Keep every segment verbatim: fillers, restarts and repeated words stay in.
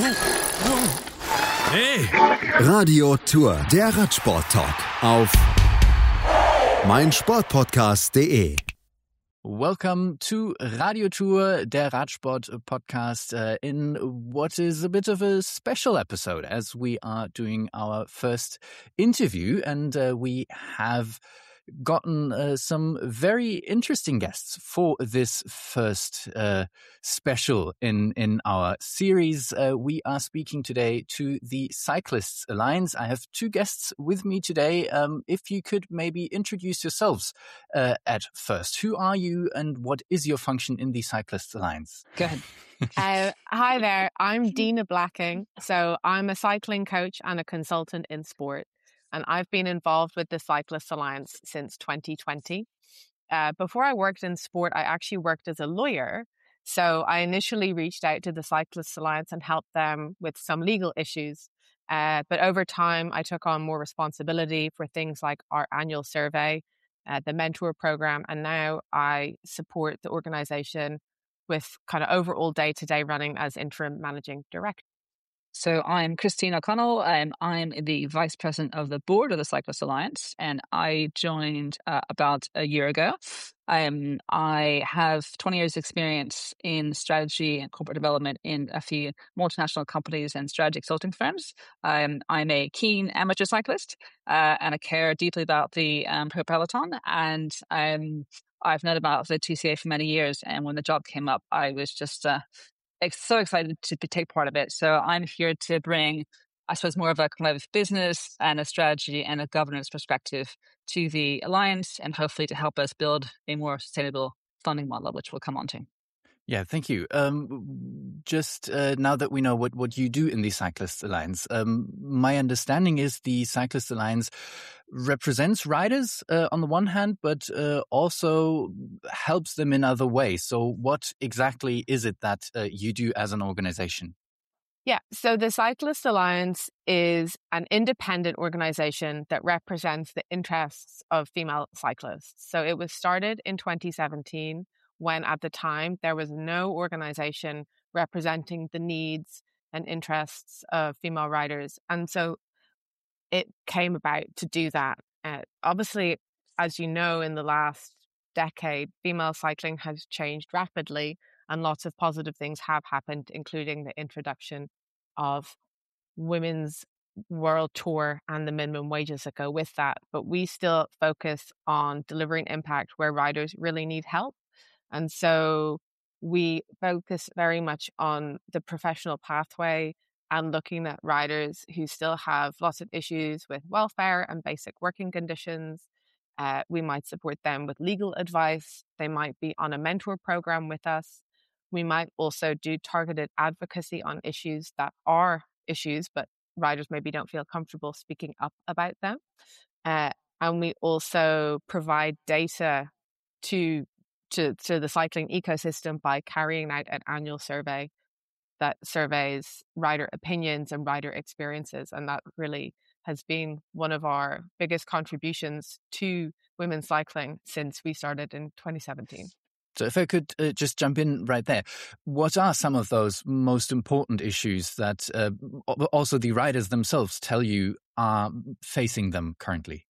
Hey! Radio Tour, der Radsport-Talk auf meinsportpodcast punkt de. Welcome to Radio Tour, der Radsport podcast, uh, in what is a bit of a special episode as we are doing our first interview, and uh, we have gotten uh, some very interesting guests for this first uh, special in, in our series. Uh, we are speaking today to the Cyclists Alliance. I have two guests with me today. Um, if you could maybe introduce yourselves uh, at first. Who are you and what is your function in the Cyclists Alliance? Go ahead. uh, hi there, I'm Dina Blacking. So I'm a cycling coach and a consultant in sport. And I've been involved with the Cyclists Alliance since twenty twenty. Uh, before I worked in sport, I actually worked as a lawyer. So I initially reached out to the Cyclists Alliance and helped them with some legal issues. Uh, but over time, I took on more responsibility for things like our annual survey, uh, the mentor program, and now I support the organization with kind of overall day-to-day running as interim managing director. So I'm Christine O'Connell, and I'm the Vice President of the Board of the Cyclists Alliance, and I joined uh, about a year ago. Um, I have twenty years experience in strategy and corporate development in a few multinational companies and strategy consulting firms. Um, I'm a keen amateur cyclist, uh, and I care deeply about the um, Pro Peloton, and um, I've known about the T C A for many years, and when the job came up, I was just... Uh, so excited to take part of it. So I'm here to bring, I suppose, more of a kind of business and a strategy and a governance perspective to the Alliance, and hopefully to help us build a more sustainable funding model, which we'll come on to. Yeah, thank you. Um, just uh, now that we know what, what you do in the Cyclists Alliance, um, my understanding is the Cyclists Alliance represents riders uh, on the one hand, but uh, also helps them in other ways. So what exactly is it that uh, you do as an organization? Yeah, so the Cyclists Alliance is an independent organization that represents the interests of female cyclists. So it was started in twenty seventeen. When at the time there was no organization representing the needs and interests of female riders. And so it came about to do that. Uh, obviously, as you know, in the last decade, female cycling has changed rapidly and lots of positive things have happened, including the introduction of women's world tour and the minimum wages that go with that. But we still focus on delivering impact where riders really need help. And so we focus very much on the professional pathway and looking at riders who still have lots of issues with welfare and basic working conditions. Uh, we might support them with legal advice. They might be on a mentor program with us. We might also do targeted advocacy on issues that are issues, but riders maybe don't feel comfortable speaking up about them. Uh, and we also provide data to To, to the cycling ecosystem by carrying out an annual survey that surveys rider opinions and rider experiences. And that really has been one of our biggest contributions to women's cycling since we started in twenty seventeen. So if I could uh, just jump in right there, what are some of those most important issues that uh, also the riders themselves tell you are facing them currently?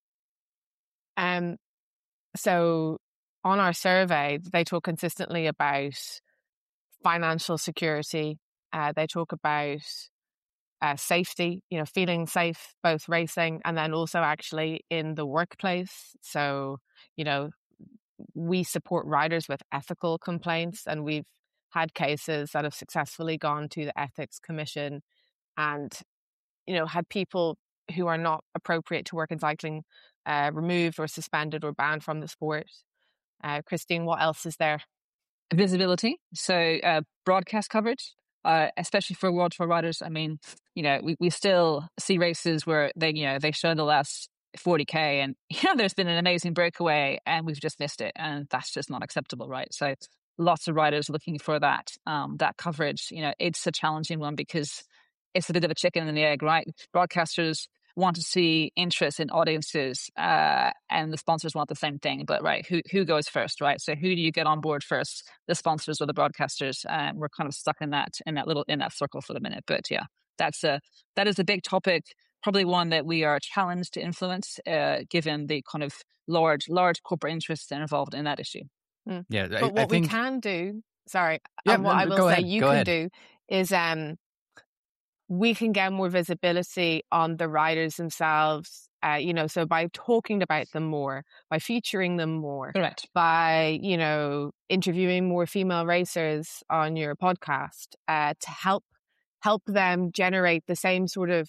Um, so... On our survey, they talk consistently about financial security. Uh, they talk about uh, safety, you know, feeling safe, both racing and then also actually in the workplace. So, you know, we support riders with ethical complaints, and we've had cases that have successfully gone to the Ethics Commission and, you know, had people who are not appropriate to work in cycling uh, removed or suspended or banned from the sport. Uh, Christine, what else is there? Visibility. So uh, broadcast coverage, uh, especially for World Tour riders. I mean, you know, we, we still see races where they, you know, they show the last forty K and, you know, there's been an amazing breakaway and we've just missed it. And that's just not acceptable, right? So lots of riders looking for that, um, that coverage. You know, it's a challenging one because it's a bit of a chicken and the egg, right? Broadcasters want to see interest in audiences, uh, and the sponsors want the same thing. But right, who who goes first, right? So who do you get on board first? The sponsors or the broadcasters? Um, we're kind of stuck in that in that little in that circle for the minute. But yeah, that's a that is a big topic. Probably one that we are challenged to influence, uh, given the kind of large large corporate interests that are involved in that issue. Mm. Yeah, but I, what I think, we can do, sorry, yeah, and what I will go say ahead, you go can ahead. do is um, we can get more visibility on the riders themselves. Uh, you know, so by talking about them more, by featuring them more, Correct. by, you know, interviewing more female racers on your podcast, uh, to help help them generate the same sort of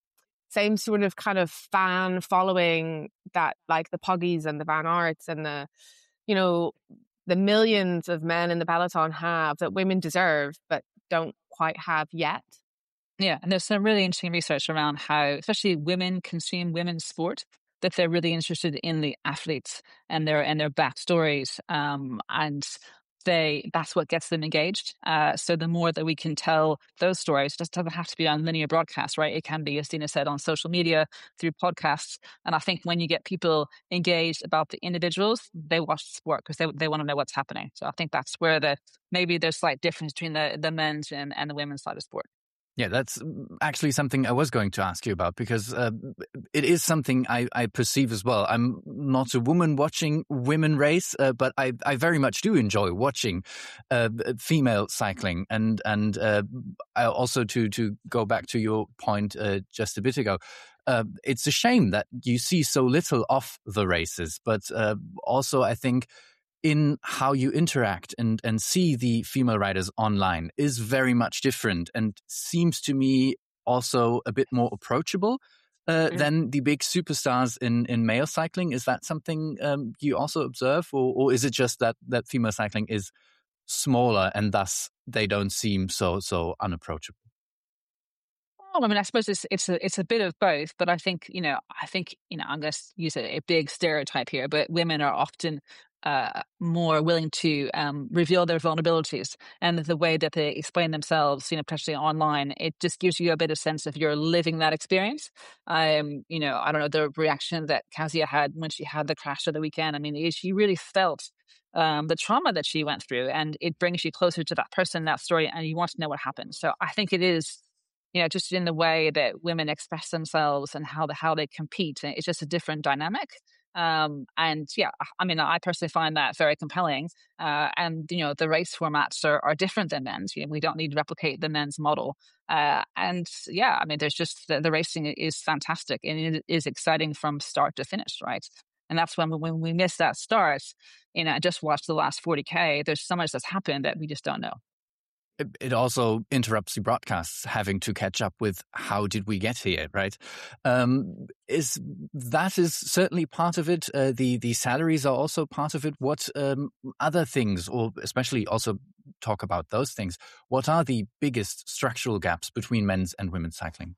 same sort of kind of fan following that like the Poggies and the Van Aerts and the, you know, the millions of men in the peloton have that women deserve but don't quite have yet. Yeah, and there's some really interesting research around how, especially women consume women's sport, that they're really interested in the athletes and their and their backstories, um, and they that's what gets them engaged. Uh, so the more that we can tell those stories, it just doesn't have to be on linear broadcast, right? It can be, as Dina said, on social media, through podcasts. And I think when you get people engaged about the individuals, they watch the sport because they they want to know what's happening. So I think that's where the maybe there's slight difference between the the men's and, and the women's side of sport. Yeah, that's actually something I was going to ask you about, because uh, it is something I, I perceive as well. I'm not a woman watching women race, uh, but I, I very much do enjoy watching uh, female cycling. And and uh, I also to to go back to your point uh, just a bit ago, uh, it's a shame that you see so little of the races. But uh, also, I think in how you interact and, and see the female riders online is very much different, and seems to me also a bit more approachable uh, mm. than the big superstars in, in male cycling. Is that something um, you also observe, or, or is it just that, that female cycling is smaller and thus they don't seem so so unapproachable? Well, I mean, I suppose it's it's a it's a bit of both, but I think you know I think you know I'm going to use a, a big stereotype here, but women are often uh, more willing to um, reveal their vulnerabilities, and the way that they explain themselves, you know, especially online, it just gives you a bit of sense of you're living that experience. Um, you know, I don't know the reaction that Kasia had when she had the crash of the weekend. I mean, she really felt um, the trauma that she went through, and it brings you closer to that person, that story, and you want to know what happened. So I think it is. You know, just in the way that women express themselves and how the, how they compete, it's just a different dynamic. Um, and yeah, I mean, I personally find that very compelling. Uh, and you know, the race formats are, are different than men's. You know, we don't need to replicate the men's model. Uh, and yeah, I mean, there's just the, the racing is fantastic and it is exciting from start to finish, right? And that's when when we miss that start. You know, just watch the last forty K. There's so much that's happened that we just don't know. It also interrupts the broadcasts having to catch up with how did we get here, right? Um, is that is certainly part of it. Uh, the the salaries are also part of it. What um, other things, or especially also talk about those things? What are the biggest structural gaps between men's and women's cycling?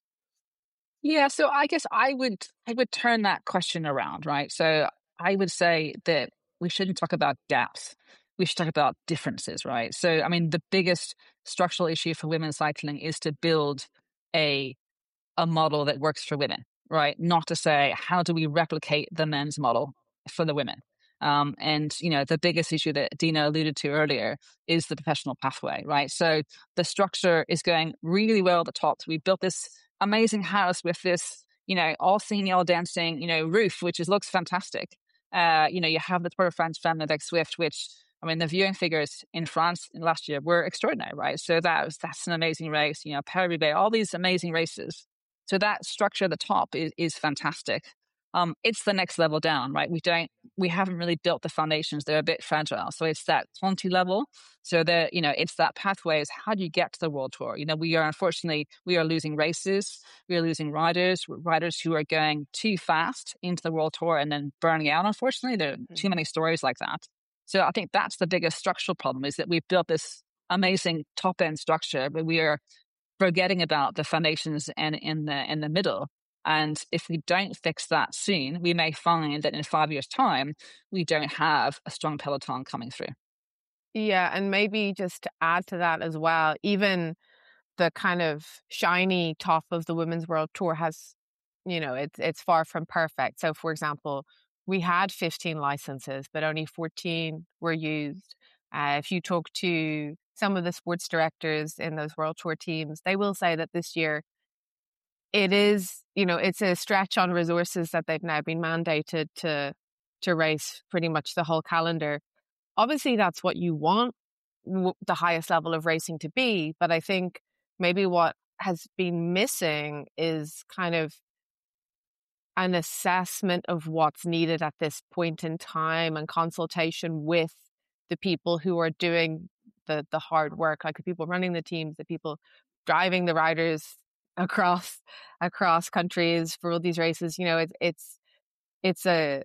Yeah, so I guess I would I would turn that question around, right? So I would say that we shouldn't talk about gaps. We should talk about differences, right? So, I mean, the biggest structural issue for women's cycling is to build a a model that works for women, right? Not to say, how do we replicate the men's model for the women? Um, and, you know, the biggest issue that Dina alluded to earlier is the professional pathway, right? So the structure is going really well at the top. We built this amazing house with this, you know, all singing, all dancing, you know, roof, which is, looks fantastic. Uh, you know, you have the Tour de France Femmes avec Zwift, which, I mean, the viewing figures in France last year were extraordinary, right? So that was, that's an amazing race, you know, Paris-Roubaix, all these amazing races. So that structure at the top is, is fantastic. Um, it's the next level down, right? We don't, we haven't really built the foundations. They're a bit fragile. So it's that Conti level. So that, you know, it's that pathway is how do you get to the World Tour? You know, we are, unfortunately, we are losing races. We are losing riders, riders who are going too fast into the World Tour and then burning out. Unfortunately, there are too many stories like that. So I think that's the biggest structural problem, is that we've built this amazing top end structure, but we are forgetting about the foundations and in the in the middle. And if we don't fix that soon, we may find that in five years' time, we don't have a strong peloton coming through. Yeah, and maybe just to add to that as well, even the kind of shiny top of the Women's World Tour has you know, it's it's far from perfect. So, for example, we had fifteen licenses, but only fourteen were used. Uh, if you talk to some of the sports directors in those World Tour teams, they will say that this year it is, you know, it's a stretch on resources that they've now been mandated to to race pretty much the whole calendar. Obviously, that's what you want w- the highest level of racing to be, but I think maybe what has been missing is kind of an assessment of what's needed at this point in time and consultation with the people who are doing the the hard work, like the people running the teams, the people driving the riders across across countries for all these races. You know, it's it's it's a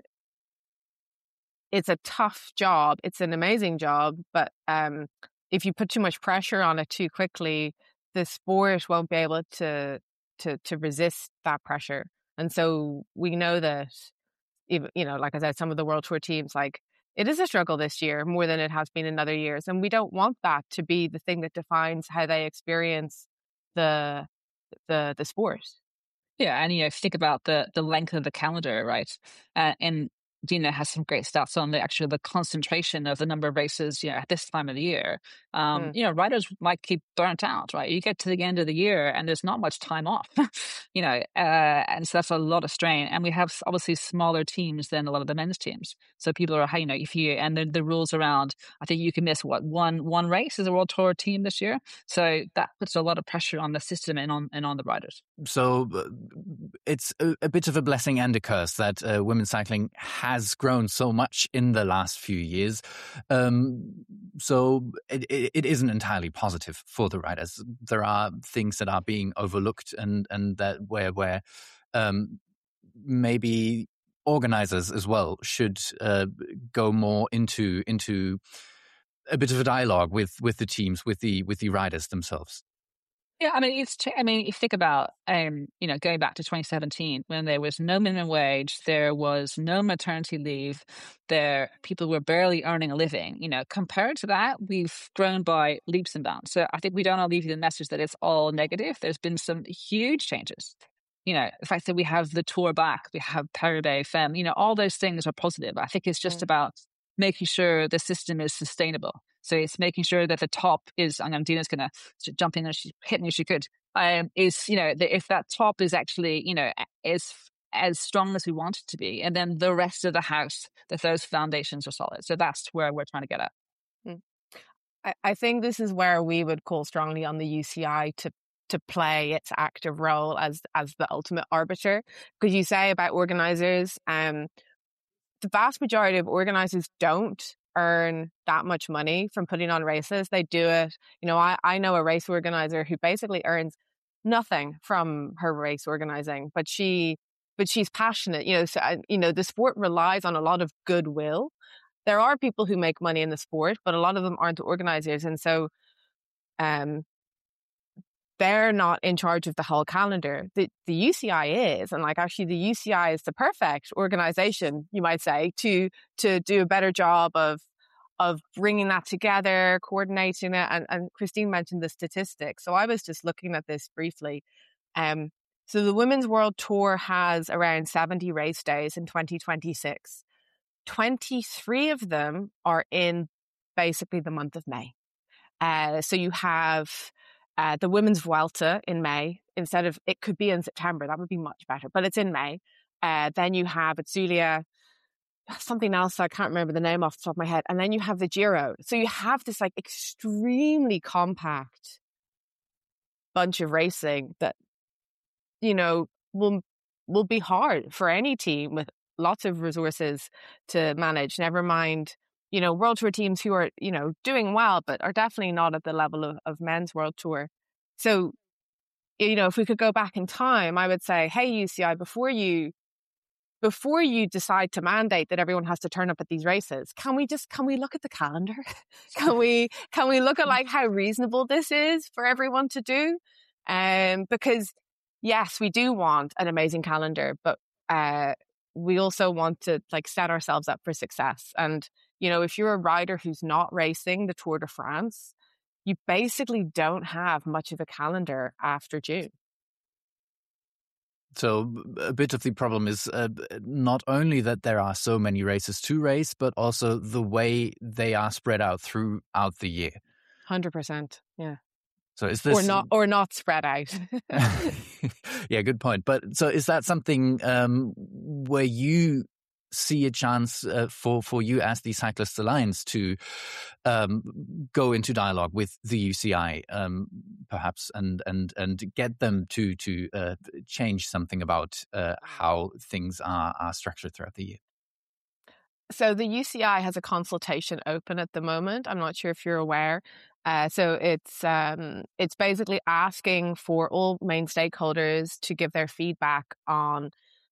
it's a tough job. It's an amazing job, but um, if you put too much pressure on it too quickly, the sport won't be able to to to resist that pressure. And so we know that, even, you know, like I said, some of the World Tour teams, like, it is a struggle this year more than it has been in other years, and we don't want that to be the thing that defines how they experience the the the sport. Yeah, and you know, if you think about the the length of the calendar, right? Uh, and Dina has some great stats on the actually the concentration of the number of races, you know, at this time of the year. Um, Mm. you know, riders might keep burnt out, right? You get to the end of the year and there's not much time off, you know, uh, and so that's a lot of strain. And we have obviously smaller teams than a lot of the men's teams. So people are, you know, if you and the, the rules around, I think you can miss what one one race as a World Tour team this year. So that puts a lot of pressure on the system and on and on the riders. So uh, it's a, a bit of a blessing and a curse that uh, women's cycling has grown so much in the last few years. Um, so it, it, it isn't entirely positive for the riders. There are things that are being overlooked, and and that where where um, maybe organizers as well should uh, go more into into a bit of a dialogue with with the teams, with the with the riders themselves. Yeah, I mean, it's. I mean, if you think about, um, you know, going back to twenty seventeen, when there was no minimum wage, there was no maternity leave, there people were barely earning a living. You know, compared to that, we've grown by leaps and bounds. So I think we don't want to leave you the message that it's all negative. There's been some huge changes. You know, the fact that we have the tour back, we have Paris Femme, you know, all those things are positive. I think it's just Mm. about making sure the system is sustainable. So it's making sure that the top is, I know Dina's going to jump in and she's hitting if she could, um, is, you know, the, if that top is actually, you know, is as strong as we want it to be, and then the rest of the house, that those foundations are solid. So that's where we're trying to get at. Mm. I, I think this is where we would call strongly on the U C I to to play its active role as as the ultimate arbiter. Because you say about organizers, um, the vast majority of organizers don't earn that much money from putting on races. They do it. You know, I, I know a race organizer who basically earns nothing from her race organizing, but she, but she's passionate. You know, so, uh, you know, the sport relies on a lot of goodwill. There are people who make money in the sport, but a lot of them aren't the organizers. And so, um, they're not in charge of the whole calendar. The, the U C I is, and like actually the U C I is the perfect organization, you might say, to to do a better job of of bringing that together, coordinating it. And, and Christine mentioned the statistics. So I was just looking at this briefly. Um, so the Women's World Tour has around seventy race days in twenty twenty-six. twenty-three of them are in basically the month of May. Uh, so you have Uh, the Women's Vuelta in May, instead of, it could be in September, that would be much better, but it's in May. Uh, then you have at Zulia, something else, I can't remember the name off the top of my head. And then you have the Giro. So you have this like extremely compact bunch of racing that, you know, will, will be hard for any team with lots of resources to manage, never mind, you know, World Tour teams who are, you know, doing well, but are definitely not at the level of, of men's World Tour. So, you know, if we could go back in time, I would say, hey, U C I, before you, before you decide to mandate that everyone has to turn up at these races, can we just, can we look at the calendar? can we, can we look at like how reasonable this is for everyone to do? Um, because yes, we do want an amazing calendar, but, uh, we also want to like set ourselves up for success. And, you know, if you're a rider who's not racing the Tour de France, you basically don't have much of a calendar after June. So a bit of the problem is uh, not only that there are so many races to race, but also the way they are spread out throughout the year. one hundred percent, yeah. So is this or not or not spread out? Yeah, good point. But so is that something um, where you see a chance uh, for for you as the Cyclists Alliance to um, go into dialogue with the U C I, um, perhaps, and and and get them to to uh, change something about uh, how things are are structured throughout the year? So the U C I has a consultation open at the moment. I'm not sure if you're aware. Uh, so it's um, it's basically asking for all main stakeholders to give their feedback on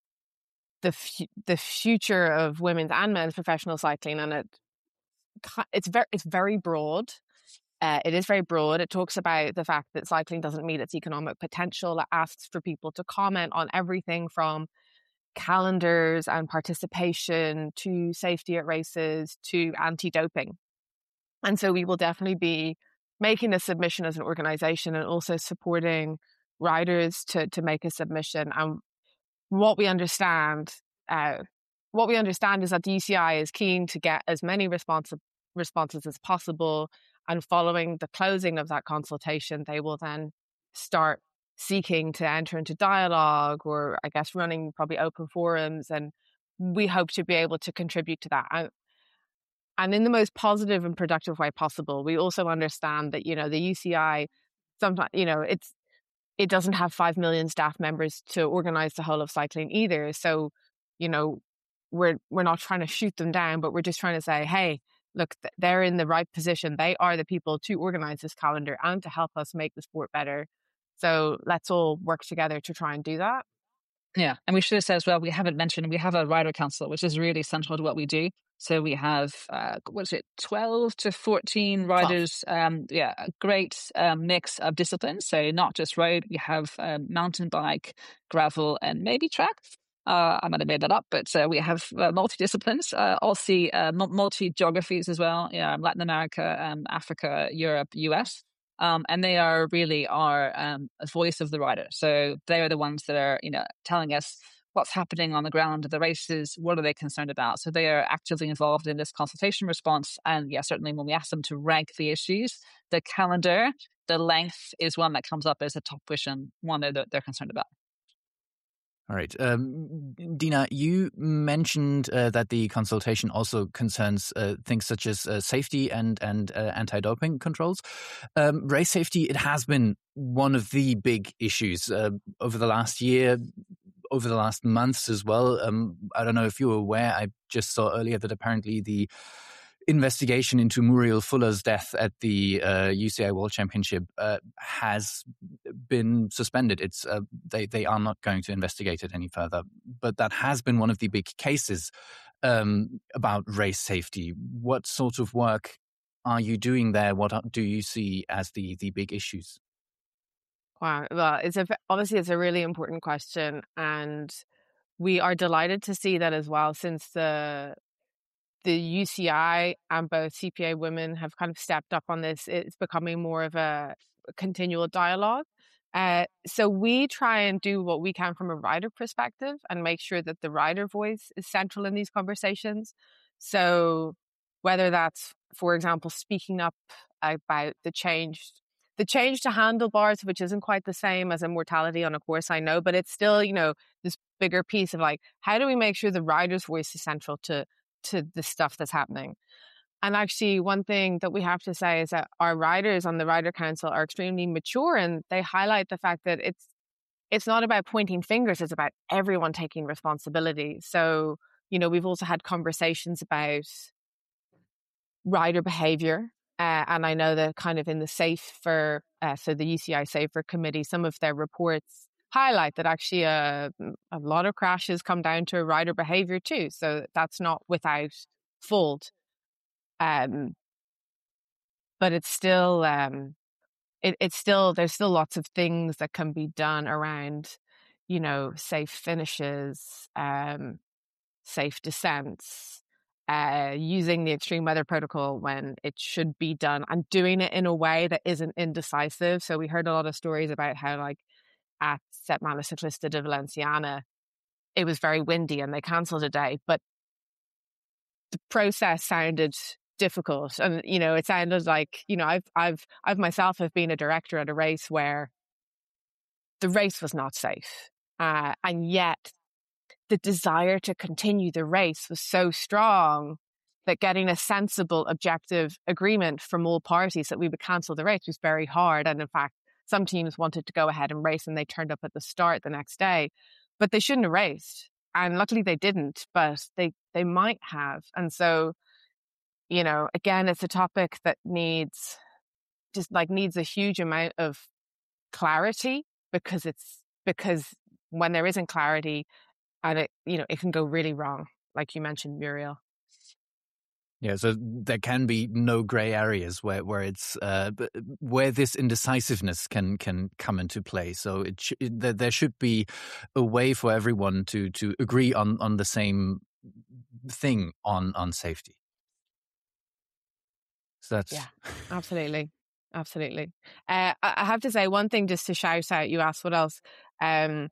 the f- the future of women's and men's professional cycling, and it it's very it's very broad. Uh, it is very broad. It talks about the fact that cycling doesn't meet its economic potential. It asks for people to comment on everything from calendars and participation to safety at races to anti-doping. And so we will definitely be making a submission as an organization and also supporting riders to to make a submission. And what we understand, uh, what we understand is that the U C I is keen to get as many responsi- responses as possible. And following the closing of that consultation, they will then start seeking to enter into dialogue, or I guess running probably open forums. And we hope to be able to contribute to that. And, and in the most positive and productive way possible. We also understand that, you know, the U C I, sometimes, you know, it's, it doesn't have five million staff members to organize the whole of cycling either. So, you know, we're we're not trying to shoot them down, but we're just trying to say, hey, look, they're in the right position. They are the people to organize this calendar and to help us make the sport better. So let's all work together to try and do that. Yeah, and we should have said as well, we haven't mentioned, we have a rider council, which is really central to what we do. So we have, uh, what is it, twelve to fourteen riders. Um, yeah, a great um, mix of disciplines. So not just road, we have um, mountain bike, gravel, and maybe track. Uh, I might have made that up, but uh, we have uh, multi-disciplines, uh, also uh, multi-geographies as well. Yeah, Latin America, um, Africa, Europe, U S. Um, and they are really our um, a voice of the rider. So they are the ones that are, you know, telling us what's happening on the ground of the races, what are they concerned about. So they are actively involved in this consultation response. And yeah, certainly when we ask them to rank the issues, the calendar, the length is one that comes up as a top wish and one that they're concerned about. All right. Um, Dina, you mentioned uh, that the consultation also concerns uh, things such as uh, safety and, and uh, anti-doping controls. Um, race safety, it has been one of the big issues uh, over the last year, over the last months as well. Um, I don't know if you were aware, I just saw earlier that apparently the investigation into Muriel Fuller's death at the uh, U C I World Championship uh, has been suspended. It's uh, they they are not going to investigate it any further. But that has been one of the big cases um, about race safety. What sort of work are you doing there? What do you see as the the big issues? Wow, well, it's a obviously it's a really important question, and we are delighted to see that as well, since the the U C I and both C P A Women have kind of stepped up on this. It's becoming more of a, a continual dialogue. Uh, so we try and do what we can from a rider perspective and make sure that the rider voice is central in these conversations. So whether that's, for example, speaking up about the change, the change to handlebars, which isn't quite the same as a mortality on a course, I know, but it's still, you know, this bigger piece of like, how do we make sure the rider's voice is central to to the stuff that's happening? And actually, one thing that we have to say is that our riders on the Rider Council are extremely mature, and they highlight the fact that it's it's not about pointing fingers, it's about everyone taking responsibility. So, you know, we've also had conversations about rider behavior. Uh, and I know that kind of in the SAFER, uh, so the U C I SAFER committee, some of their reports highlight that actually a, a lot of crashes come down to rider behavior too. So that's not without fault. Um, but it's still, um, it, it's still, there's still lots of things that can be done around, you know, safe finishes, um, safe descents, uh, using the extreme weather protocol when it should be done, and doing it in a way that isn't indecisive. So we heard a lot of stories about how like at Setmana Ciclista de Valenciana, it was very windy and they cancelled a day, but the process sounded difficult. And, you know, it sounded like, you know, I've, I've, I've myself have been a director at a race where the race was not safe. Uh, and yet the desire to continue the race was so strong that getting a sensible, objective agreement from all parties that we would cancel the race was very hard. And in fact, some teams wanted to go ahead and race and they turned up at the start the next day, but they shouldn't have raced. And luckily they didn't, but they, they might have. And so, you know, again, it's a topic that needs just like needs a huge amount of clarity, because it's because when there isn't clarity, and it, you know, it can go really wrong, like you mentioned, Muriel. Yeah, so there can be no gray areas where where it's uh, where this indecisiveness can can come into play. So it sh- it, there should be a way for everyone to to agree on on the same thing on on safety. So that's yeah, absolutely, absolutely. Uh, I, I have to say one thing just to shout out. You asked what else. Um,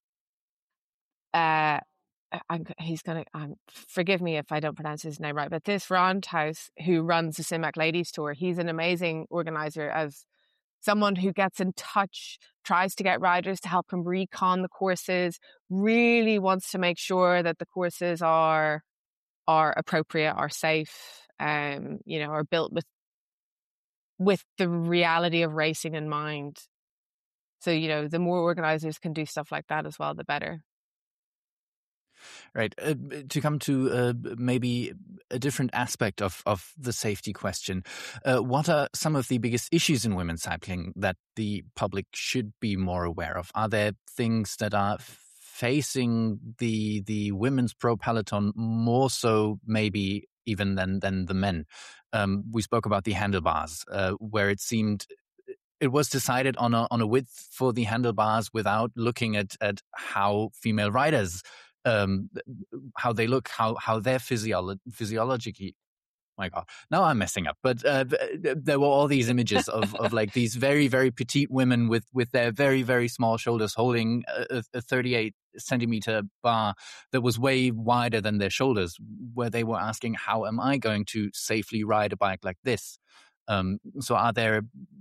uh, I'm, he's gonna um, forgive me if I don't pronounce his name right, but this Rondhuis, who runs the CIMAC Ladies Tour, he's an amazing organizer, as someone who gets in touch, tries to get riders to help him recon the courses, really wants to make sure that the courses are are appropriate, are safe, um, you know, are built with with the reality of racing in mind. So, you know, the more organizers can do stuff like that as well, the better. Right. Uh, to come to uh, maybe a different aspect of, of the safety question, uh, what are some of the biggest issues in women's cycling that the public should be more aware of? Are there things that are facing the the women's pro peloton more so maybe even than, than the men? Um, we spoke about the handlebars, uh, where it seemed it was decided on a on a width for the handlebars without looking at, at how female riders Um, how they look, how how their physiolo- physiology. My God, now I'm messing up. But uh, there were all these images of, of like these very very petite women with, with their very very small shoulders holding a, a thirty-eight centimeter bar that was way wider than their shoulders, where they were asking, how am I going to safely ride a bike like this? Um, so are there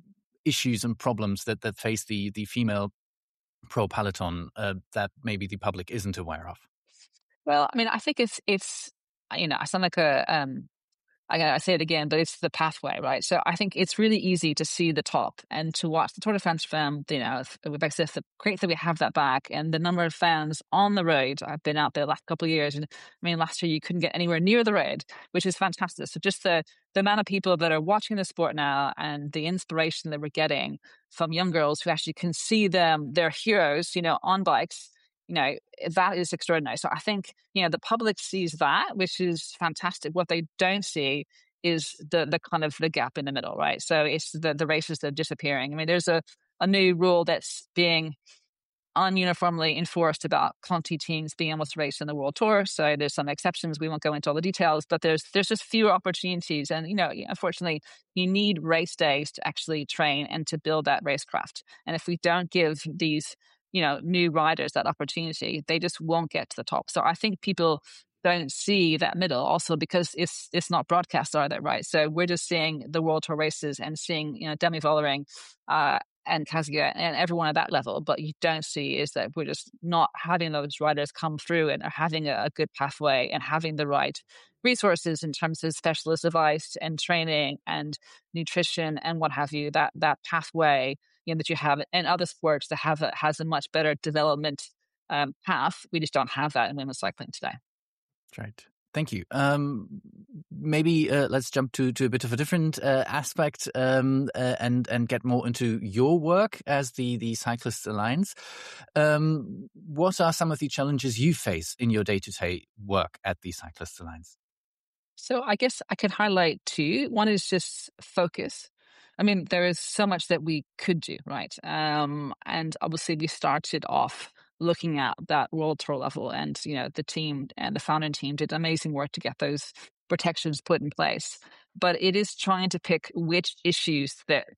issues and problems that, that face the the female pro peloton uh, that maybe the public isn't aware of? Well, I mean, I think it's, it's, you know, I sound like a, um, I, I say it again, but it's the pathway, right? So I think it's really easy to see the top and to watch the Tour de France film, you know, with Exif. Great that we have that back, and the number of fans on the road. I've been out there the last couple of years, and I mean, last year you couldn't get anywhere near the road, which is fantastic. So just the, the amount of people that are watching the sport now and the inspiration that we're getting from young girls who actually can see them, their heroes, you know, on bikes, you know, that is extraordinary. So I think, you know, the public sees that, which is fantastic. What they don't see is the the kind of the gap in the middle, right? So it's the, the races that are disappearing. I mean, there's a, a new rule that's being ununiformly enforced about Conti teams being able to race in the World Tour. So there's some exceptions. We won't go into all the details, but there's there's just fewer opportunities. And, you know, unfortunately, you need race days to actually train and to build that racecraft. And if we don't give these, you know, new riders that opportunity, they just won't get to the top. So I think people don't see that middle also because it's it's not broadcast either, right? So we're just seeing the World Tour races and seeing, you know, Demi Vollering uh, and Kazia and everyone at that level. But you don't see is that we're just not having those riders come through and are having a, a good pathway and having the right resources in terms of specialist advice and training and nutrition and what have you. That that pathway, you know, that you have in other sports that have a, has a much better development um, path. We just don't have that in women's cycling today. Right. Thank you. Um, maybe uh, let's jump to, to a bit of a different uh, aspect um, uh, and and get more into your work as the the Cyclists Alliance. Um, what are some of the challenges you face in your day to day work at the Cyclists Alliance? So I guess I could highlight two. One is just focus. I mean, there is so much that we could do, right? Um, and obviously, we started off looking at that World Tour level, and you know, the team and the founding team did amazing work to get those protections put in place. But it is trying to pick which issues that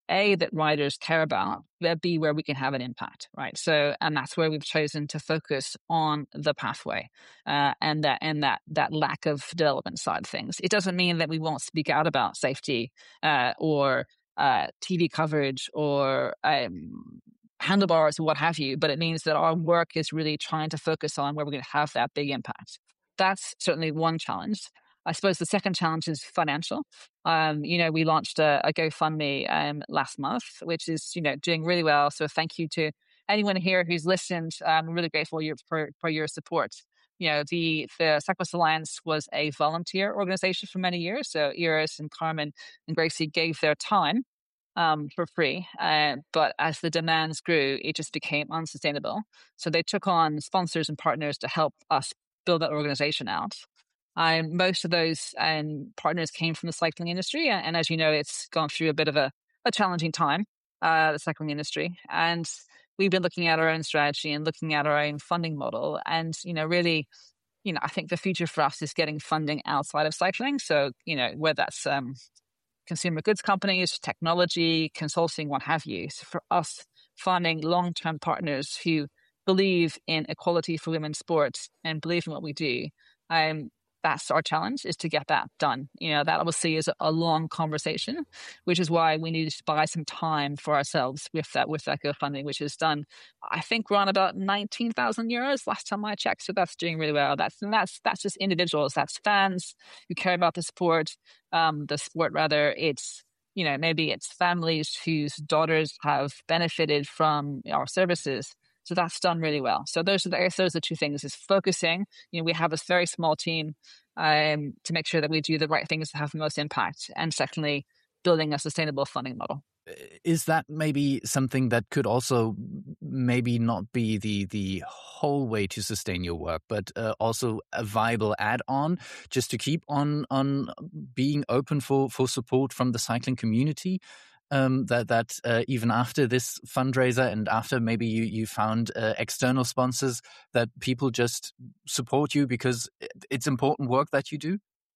A, that riders care about, but B, where we can have an impact, right? So, and that's where we've chosen to focus on the pathway uh, and that and that that lack of development side of things. It doesn't mean that we won't speak out about safety uh, or uh, T V coverage or um, handlebars or what have you, but it means that our work is really trying to focus on where we're going to have that big impact. That's certainly one challenge. I suppose the second challenge is financial. Um, you know, we launched a, a GoFundMe um, last month, which is, you know, doing really well. So thank you to anyone here who's listened. I'm really grateful for, for your support. You know, the, the Cyclist Alliance was a volunteer organization for many years. So Iris and Carmen and Gracie gave their time um, for free. Uh, but as the demands grew, it just became unsustainable. So they took on sponsors and partners to help us build that organization out. Um, most of those um, partners came from the cycling industry. And, and as you know, it's gone through a bit of a, a challenging time, uh, the cycling industry. And we've been looking at our own strategy and looking at our own funding model. And, you know, really, you know, I think the future for us is getting funding outside of cycling. So, you know, whether that's um, consumer goods companies, technology, consulting, what have you. So for us, finding long-term partners who believe in equality for women's sports and believe in what we do, um, that's our challenge, is to get that done. You know, that obviously is a long conversation, which is why we needed to buy some time for ourselves with that, with that GoFundMe, which is done. I think we're on about nineteen thousand euros last time I checked. So that's doing really well. That's, and that's, that's just individuals. That's fans who care about the sport, um, the sport rather. It's, you know, maybe it's families whose daughters have benefited from our services. So that's done really well. So those are the, I guess those are the two things: is focusing. You know, we have a very small team um, to make sure that we do the right things to have the most impact, and secondly, building a sustainable funding model. Is that maybe something that could also maybe not be the the whole way to sustain your work, but uh, also a viable add-on, just to keep on on being open for for support from the cycling community? Um, that that uh, even after this fundraiser and after maybe you you found uh, external sponsors, that people just support you because it's important work that you do?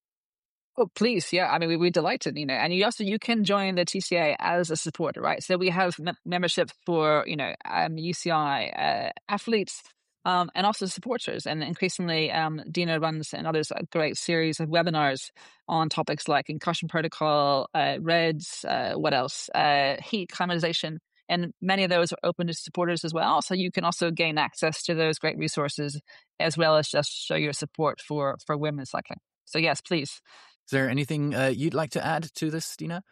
Oh, please. Yeah. I mean, we, we're delighted, you know, and you also, you can join the T C A as a supporter, right? So we have m- membership for, you know, um, U C I uh, athletes, um, and also supporters. And increasingly, um, Dina runs and others a great series of webinars on topics like concussion protocol, uh, REDS, uh, what else, uh, heat climatization. And many of those are open to supporters as well. So you can also gain access to those great resources, as well as just show your support for, for women's cycling. So yes, please. Is there anything uh, you'd like to add to this, Dina?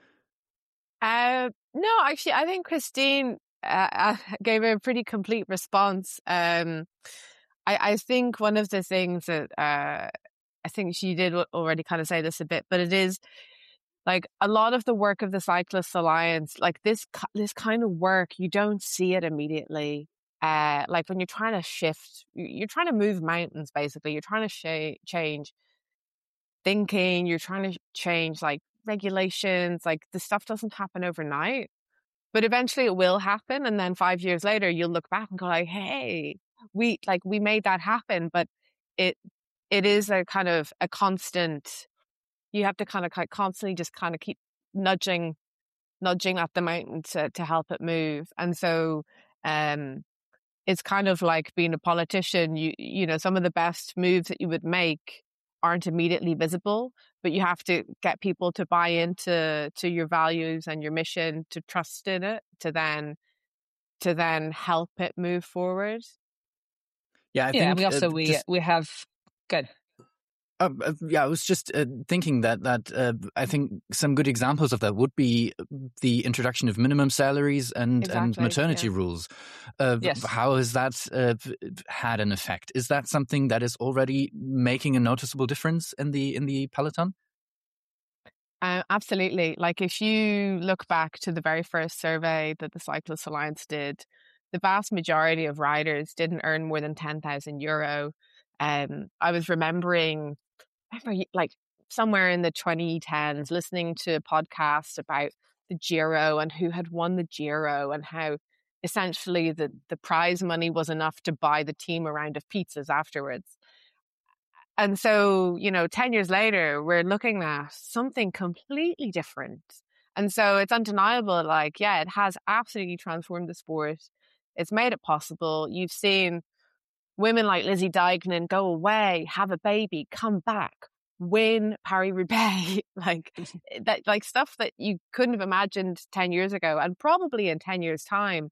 Uh, no, actually, I think Christine uh, gave a pretty complete response. Um, I, I think one of the things that uh, I think she did already kind of say this a bit, but it is like a lot of the work of the Cyclist Alliance, like this this kind of work, you don't see it immediately. Uh, like when you're trying to shift, you're trying to move mountains, basically. You're trying to sh- change thinking, you're trying to change like regulations, like the stuff doesn't happen overnight, but eventually it will happen. And then five years later, you'll look back and go like, hey, we like, we made that happen. But it, it is a kind of a constant, you have to kind of, kind of constantly just kind of keep nudging, nudging at the mountain to, to help it move. And so, um, it's kind of like being a politician. You, you know, some of the best moves that you would make aren't immediately visible, but you have to get people to buy into to your values and your mission, to trust in it, to then to then help it move forward. Yeah, I yeah. think We also uh, we just, we have good. Uh, yeah, I was just uh, thinking that that uh, I think some good examples of that would be the introduction of minimum salaries and, Exactly, and maternity yeah. rules. Uh, Yes. How has that uh, had an effect? Is that something that is already making a noticeable difference in the in the peloton? Uh, absolutely. Like if you look back to the very first survey that the Cyclist Alliance did, the vast majority of riders didn't earn more than ten thousand euro. Um, I was remembering, remember, like somewhere in the twenty tens, listening to a podcast about the Giro and who had won the Giro and how essentially the, the prize money was enough to buy the team a round of pizzas afterwards. And so, you know, ten years later, we're looking at something completely different. And so it's undeniable, like, yeah, it has absolutely transformed the sport. It's made it possible. You've seen women like Lizzie Deignan go away, have a baby, come back, win Paris-Roubaix, like that, like stuff that you couldn't have imagined ten years ago. And probably in ten years' time,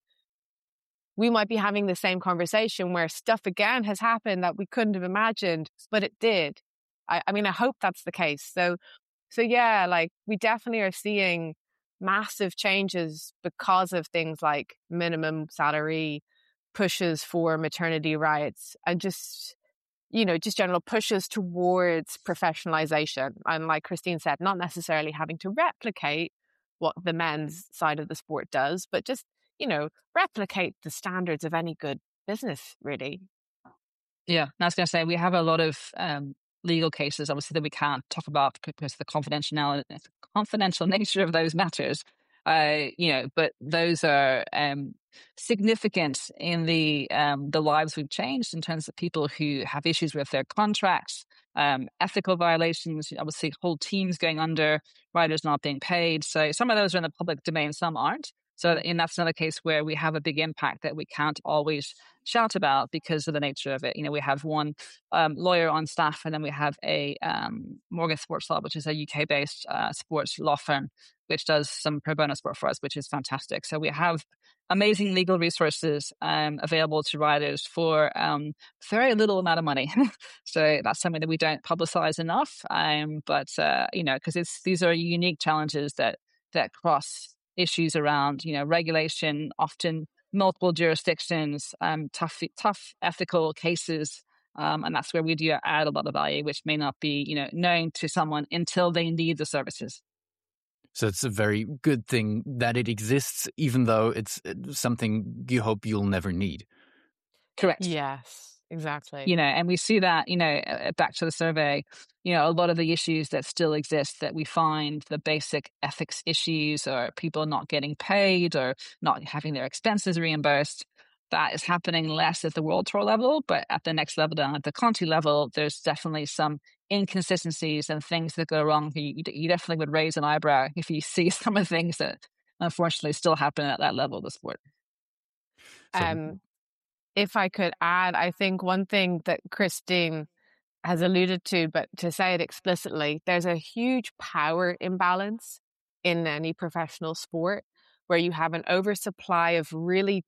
we might be having the same conversation where stuff again has happened that we couldn't have imagined, but it did. I, I mean, I hope that's the case. So, so yeah, like we definitely are seeing massive changes because of things like minimum salary, pushes for maternity rights, and just, you know, just general pushes towards professionalization. And like Christine said, not necessarily having to replicate what the men's side of the sport does, but just, you know, replicate the standards of any good business, really. Yeah, I was going to say, we have a lot of um, legal cases, obviously, that we can't talk about because of the confidential, confidential nature of those matters. Uh, you know, but those are um, significant in the um, the lives we've changed in terms of people who have issues with their contracts, um, ethical violations, obviously whole teams going under, riders not being paid. So some of those are in the public domain, some aren't. So and that's another case where we have a big impact that we can't always shout about because of the nature of it. You know, we have one um, lawyer on staff, and then we have a um, Morgan Sports Law, which is a U K-based uh, sports law firm, which does some pro bono sport for us, which is fantastic. So we have amazing legal resources um, available to riders for um, very little amount of money. So that's something that we don't publicize enough. Um, but, uh, you know, because it's these are unique challenges that that cross issues around, you know, regulation, often multiple jurisdictions, um, tough, tough ethical cases. Um, and that's where we do add a lot of value, which may not be, you know, known to someone until they need the services. So it's a very good thing that it exists, even though it's something you hope you'll never need. Correct. Yes, exactly. You know, and we see that, you know, back to the survey, you know, a lot of the issues that still exist that we find, the basic ethics issues or people not getting paid or not having their expenses reimbursed, that is happening less at the World Tour level, but at the next level down at the Conti level, there's definitely some inconsistencies and things that go wrong. You, you definitely would raise an eyebrow if you see some of the things that unfortunately still happen at that level of the sport. So, Um, if I could add, I think one thing that Christine has alluded to, but to say it explicitly, there's a huge power imbalance in any professional sport where you have an oversupply of really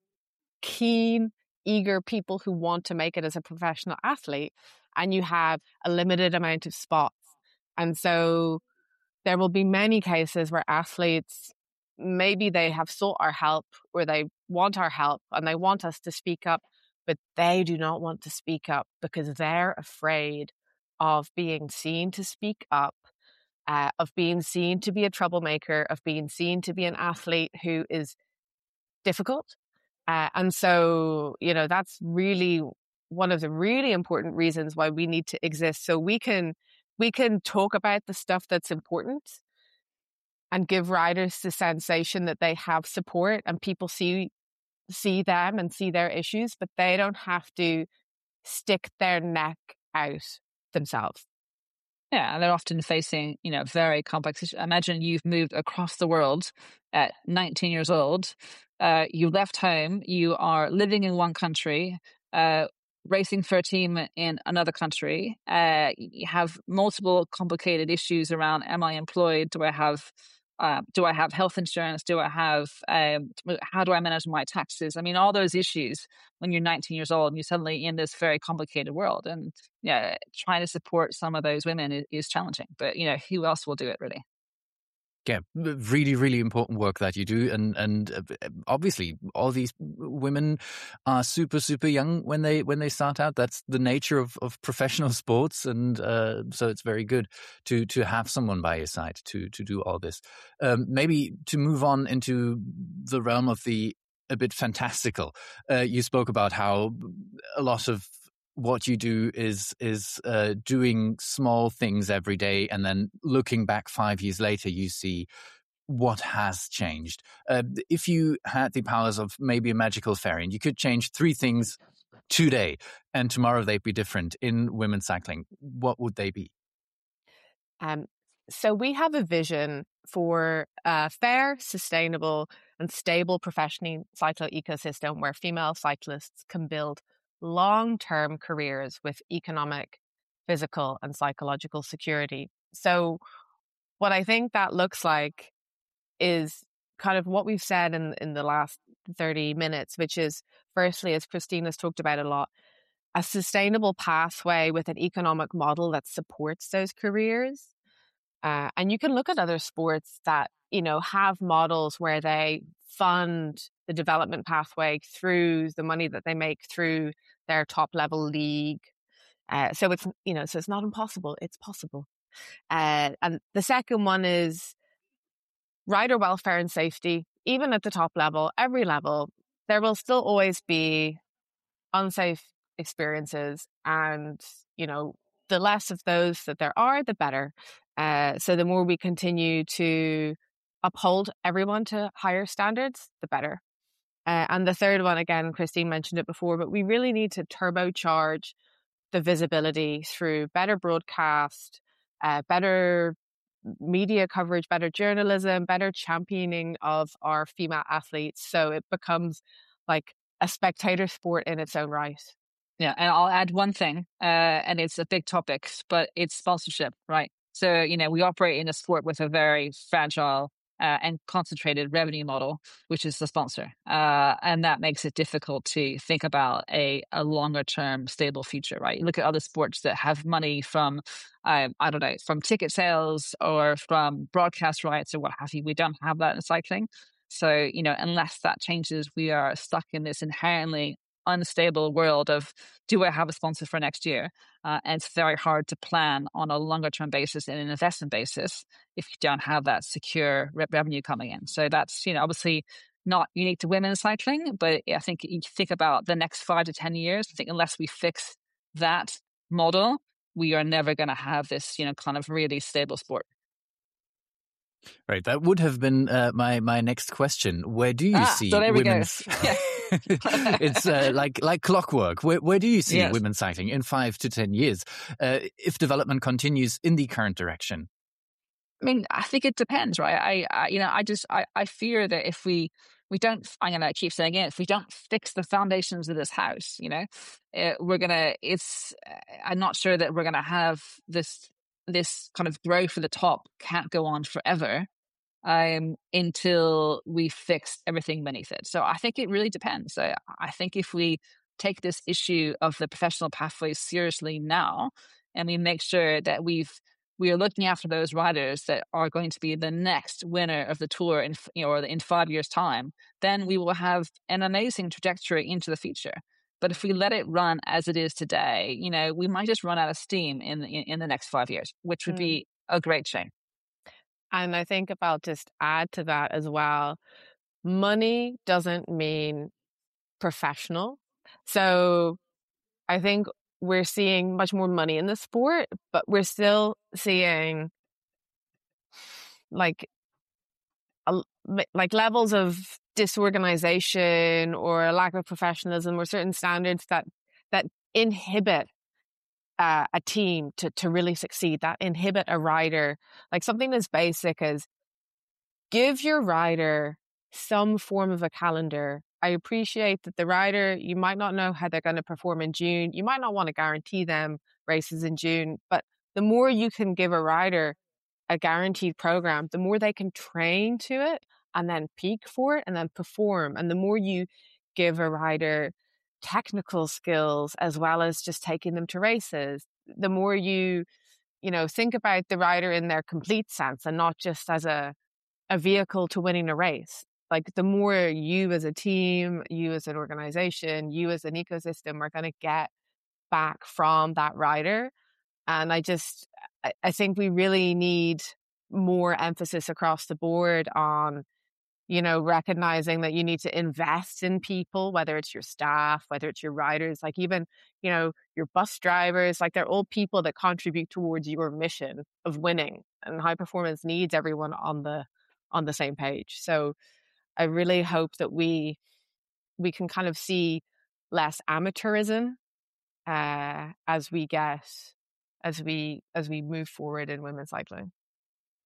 keen, eager people who want to make it as a professional athlete, and you have a limited amount of spots. And so there will be many cases where athletes, maybe they have sought our help or they want our help and they want us to speak up, but they do not want to speak up because they're afraid of being seen to speak up, uh, of being seen to be a troublemaker, of being seen to be an athlete who is difficult. Uh, and so, you know, that's really one of the really important reasons why we need to exist. So we can we can talk about the stuff that's important and give riders the sensation that they have support and people see see them and see their issues, but they don't have to stick their neck out themselves. Yeah, and they're often facing, you know, very complex issues. Imagine you've moved across the world at nineteen years old. Uh, you left home. You are living in one country, uh, racing for a team in another country. Uh, you have multiple complicated issues around: am I employed? Do I have uh, do I have health insurance? Do I have um, how do I manage my taxes? I mean, all those issues when you're nineteen years old and you're suddenly in this very complicated world. And yeah, trying to support some of those women is, is challenging. But you know, who else will do it, really? Yeah, really, really important work that you do. And and obviously all these women are super, super young when they when they start out. That's the nature of, of professional sports. And uh, so it's very good to to have someone by your side to to do all this. Um, maybe to move on into the realm of the a bit fantastical. Uh, you spoke about how a lot of what you do is is uh, doing small things every day, and then looking back five years later, you see what has changed. Uh, if you had the powers of maybe a magical fairy, and you could change three things today, and tomorrow they'd be different in women's cycling, what would they be? Um, so we have a vision for a fair, sustainable, and stable professional cycle ecosystem where female cyclists can build long-term careers with economic, physical, and psychological security. So what I think that looks like is kind of what we've said in, in the last thirty minutes, which is, firstly, as Christina's talked about a lot, a sustainable pathway with an economic model that supports those careers. Uh, and you can look at other sports that, you know, have models where they fund the development pathway through the money that they make through their top level league. Uh, so it's, you know, so it's not impossible. It's possible. Uh, and the second one is rider welfare and safety. Even at the top level, every level, there will still always be unsafe experiences. And, you know, the less of those that there are, the better. Uh, so the more we continue to uphold everyone to higher standards, the better. Uh, and the third one, again, Christine mentioned it before, but we really need to turbocharge the visibility through better broadcast, uh, better media coverage, better journalism, better championing of our female athletes. So it becomes like a spectator sport in its own right. Yeah, and I'll add one thing, uh, and it's a big topic, but it's sponsorship, right? So, you know, we operate in a sport with a very fragile uh, and concentrated revenue model, which is the sponsor. Uh, and that makes it difficult to think about a, a longer term stable future, right? You look at other sports that have money from, um, I don't know, from ticket sales or from broadcast rights or what have you. We don't have that in cycling. So, you know, unless that changes, we are stuck in this inherently unstable world of, do I have a sponsor for next year? Uh, and it's very hard to plan on a longer term basis and an investment basis if you don't have that secure re- revenue coming in. So that's, you know, obviously not unique to women cycling, but I think you think about the next five to ten years, I think unless we fix that model, we are never going to have this, you know, kind of really stable sport. Right. That would have been uh, my my next question. Where do you ah, see so there women's? We go. Yeah. It's uh, like like clockwork. Where where do you see yes. women's cycling in five to ten years uh, if development continues in the current direction? I mean, I think it depends, right? I, I you know, I just I, I fear that if we we don't, I'm gonna keep saying it, if we don't fix the foundations of this house, you know, uh, we're gonna. It's I'm not sure that we're gonna have this this kind of growth at the top can't go on forever. Um, until we fix everything beneath it. So I think it really depends. So I think if we take this issue of the professional pathways seriously now, and we make sure that we've we are looking after those riders that are going to be the next winner of the tour in you know, or in five years' time, then we will have an amazing trajectory into the future. But if we let it run as it is today, you know, we might just run out of steam in in, in the next five years, which would mm. be a great shame. And I think if I'll just add to that as well, money doesn't mean professional. So I think we're seeing much more money in the sport, but we're still seeing like a, like levels of disorganization or a lack of professionalism or certain standards that that inhibit uh, a team to to really succeed, that inhibit a rider. Like something as basic as give your rider some form of a calendar. I appreciate that the rider, you might not know how they're going to perform in June. You might not want to guarantee them races in June, but the more you can give a rider a guaranteed program, the more they can train to it and then peak for it and then perform. And the more you give a rider technical skills as well as just taking them to races, the more you, you know, think about the rider in their complete sense and not just as a, a vehicle to winning a race. Like the more you as a team, you as an organization, you as an ecosystem are going to get back from that rider. And I just, I think we really need more emphasis across the board on, you know, recognizing that you need to invest in people, whether it's your staff, whether it's your riders, like even, you know, your bus drivers, like they're all people that contribute towards your mission of winning, and high performance needs everyone on the, on the same page. So I really hope that we, we can kind of see less amateurism uh, as we get, as we, as we move forward in women's cycling.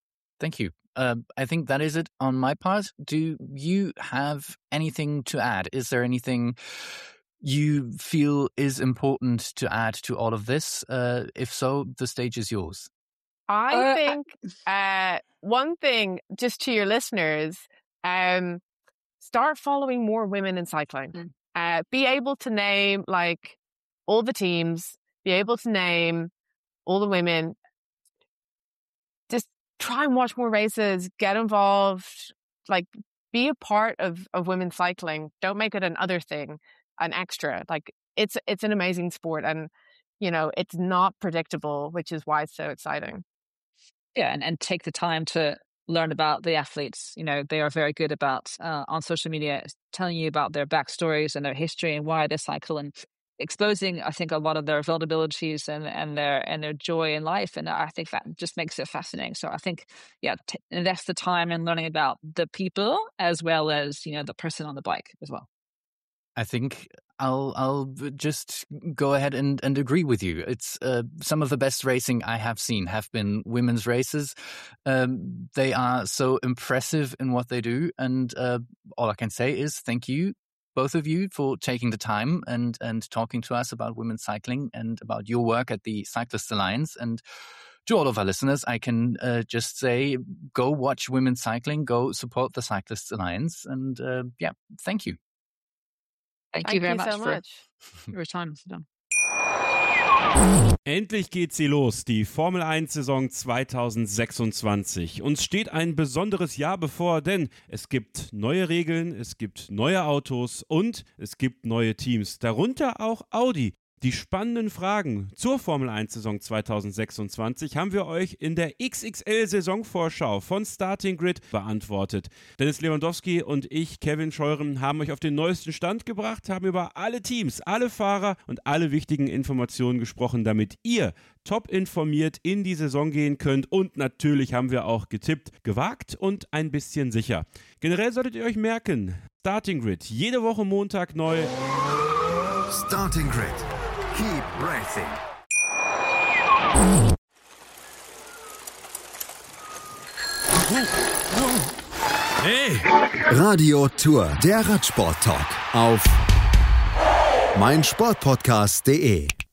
Thank you. Uh, I think that is it on my part. Do you have anything to add? Is there anything you feel is important to add to all of this? Uh, if so, the stage is yours. I Uh, think uh, one thing, just to your listeners, um, start following more women in cycling. Mm. Uh, be able to name like all the teams, be able to name all the women. Just try and watch more races, get involved, like be a part of, of women's cycling. Don't make it an other thing, an extra. Like it's it's an amazing sport, and you know, it's not predictable, which is why it's so exciting. Yeah, and, and take the time to learn about the athletes. You know, they are very good about uh, on social media telling you about their backstories and their history and why they cycle, and exposing, I think, a lot of their vulnerabilities and, and their and their joy in life. And I think that just makes it fascinating. So I think, yeah, t- invest the time in learning about the people as well as, you know, the person on the bike as well. I think I'll I'll just go ahead and, and agree with you. It's uh, some of the best racing I have seen have been women's races. Um, they are so impressive in what they do, and uh, all I can say is thank you, both of you, for taking the time and and talking to us about women's cycling and about your work at the Cyclists Alliance. And to all of our listeners, I can uh, just say, go watch women's cycling, go support the Cyclists Alliance, and uh, yeah, thank you. Thank, Thank you very you much so for much. your time. Endlich geht sie los, die Formel eins Saison zwanzig sechsundzwanzig. Uns steht ein besonderes Jahr bevor, denn es gibt neue Regeln, es gibt neue Autos und es gibt neue Teams, darunter auch Audi. Die spannenden Fragen zur Formel eins Saison zwanzig sechsundzwanzig haben wir euch in der X X L-Saisonvorschau von Starting Grid beantwortet. Dennis Lewandowski und ich, Kevin Scheuren, haben euch auf den neuesten Stand gebracht, haben über alle Teams, alle Fahrer und alle wichtigen Informationen gesprochen, damit ihr top informiert in die Saison gehen könnt. Und natürlich haben wir auch getippt, gewagt und ein bisschen sicher. Generell solltet ihr euch merken, Starting Grid, jede Woche Montag neu. Starting Grid. Keep racing. Hey! Radio Tour, der Radsport-Talk auf meinsportpodcast punkt de.